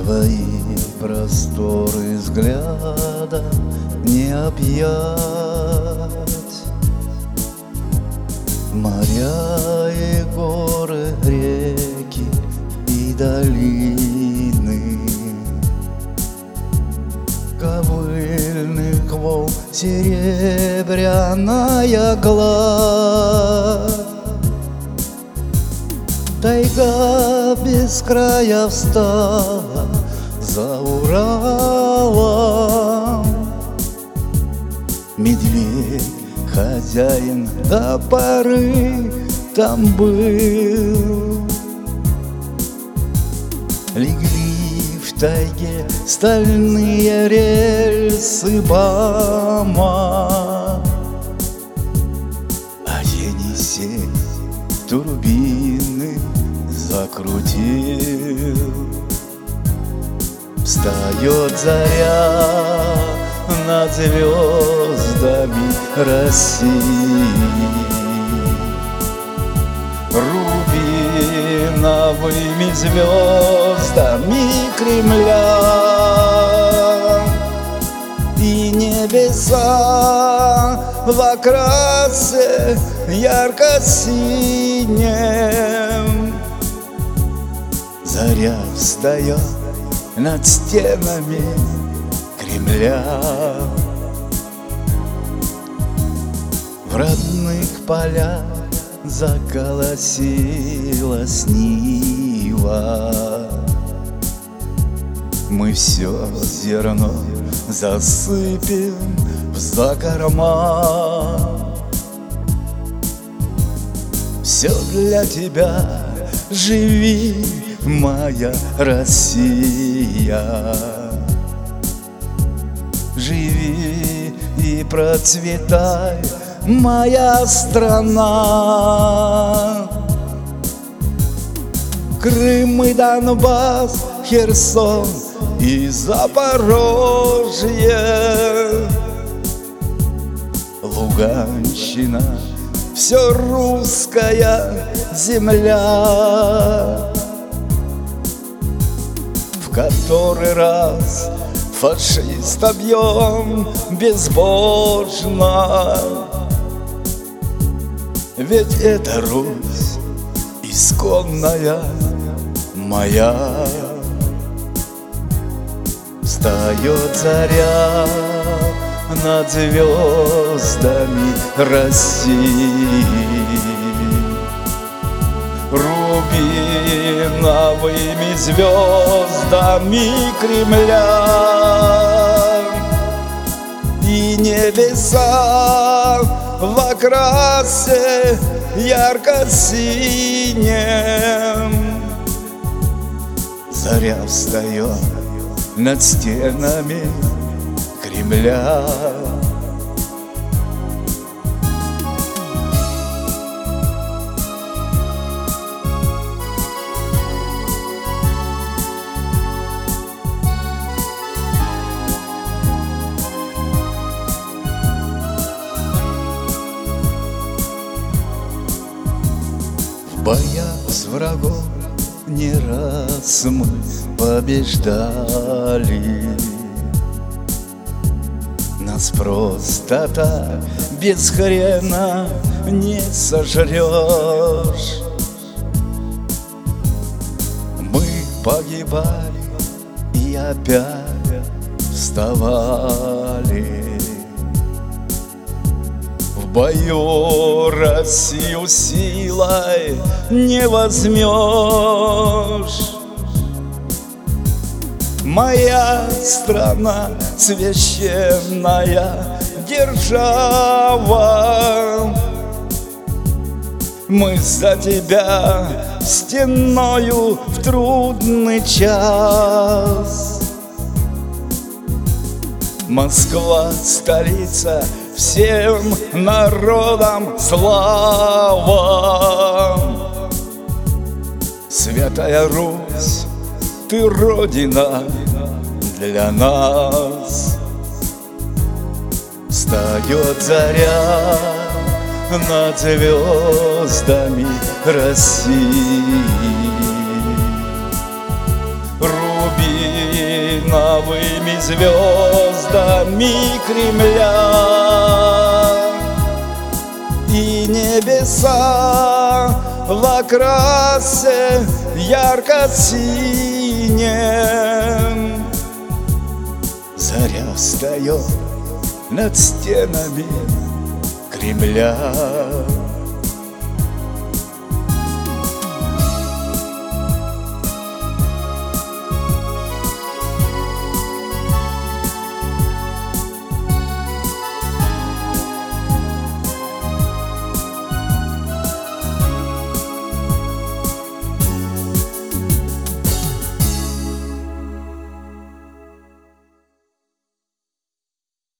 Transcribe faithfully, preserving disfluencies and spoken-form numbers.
Твои просторы взгляда не объять. Моря и горы, реки и долины, ковыльных волн серебряная гладь. Тайга без края встала за Уралом. Медведь, хозяин до поры, там был. Легли в тайге стальные рельсы БАМа, а Енисей турбины закрутил. Встает заря над звездами России, рубиновыми звездами Кремля, и небеса в окрасе ярко-синем. Заря встает над стенами Кремля. В родных полях заколосилась нива. Мы все зерно засыпем в закорма. Все для тебя, живи, моя Россия. Живи и процветай, моя страна. Крым и Донбасс, Херсон и Запорожье, Луганщина, все русская земля, в который раз фашиста бьем безбожно. Ведь это Русь исконная моя. Встает заря над звездами России, рубиновыми звездами Кремля, и небеса в окрасе ярко-синем. Заря встает над стенами Кремля. В боях с врагом не раз мы побеждали. Нас просто так без хрена не сожрешь. Мы погибали и опять вставали. В бою Россию силой не возьмешь. Моя страна священная держава. Мы за тебя стеною в трудный час. Москва, столица, всем народам слава. Святая Русь, ты родина для нас. Встает заря над звездами России, руби новыми звездами Кремля. И небеса в окрасе ярко-синем. Заря встает над стенами Кремля.